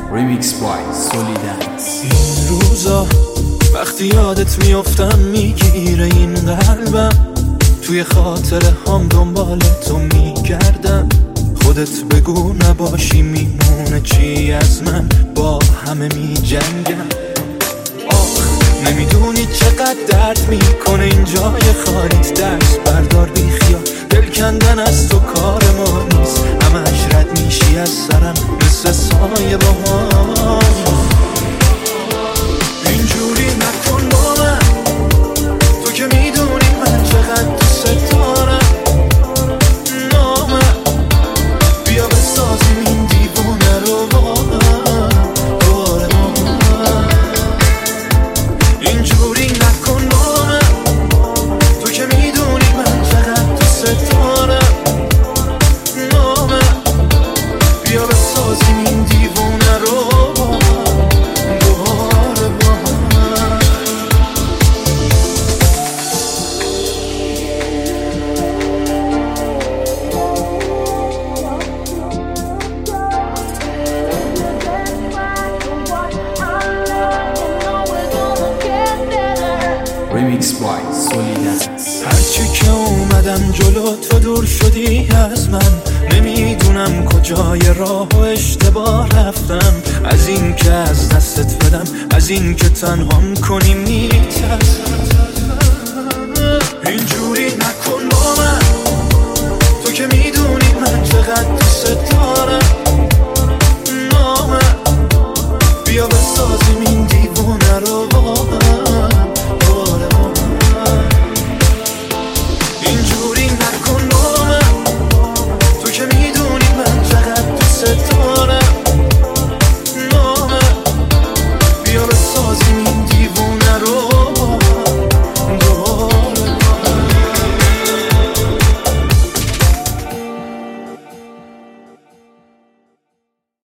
ریمیکس بای سولیدنس. این روزا وقتی یادت میافتم میگیره این قلبم، توی خاطره هم دنبال تو میگردم. خودت بگو نباشی میمونه چی از من، با همه میجنگم. نمیدونی چقدر درد میکنه این جای خالیت، دست بردار بی خیال، دل کندن از تو کار ما نیست. همش رد میشی از سرم مثل سایه با ما. اینجوری نکن با من، تو که میدونی من چقدر دوست دارم. نامه بیا بسازیم این دیوونه رو با من، دور ما. اینجوری نکن با من، تو که میدونی من چقدر دوست دارم. نامه بیا بسازیم این دیوونه رو با من، دوباره با من. ریمیکس بای سولیدنس. هرچی که اومدم جلو تو دور شدی از من، نمیدونم کجای راه و اشتباه رفتم. از این که از دستت بدم، از این که تنهام کنی میترسم. اینجوری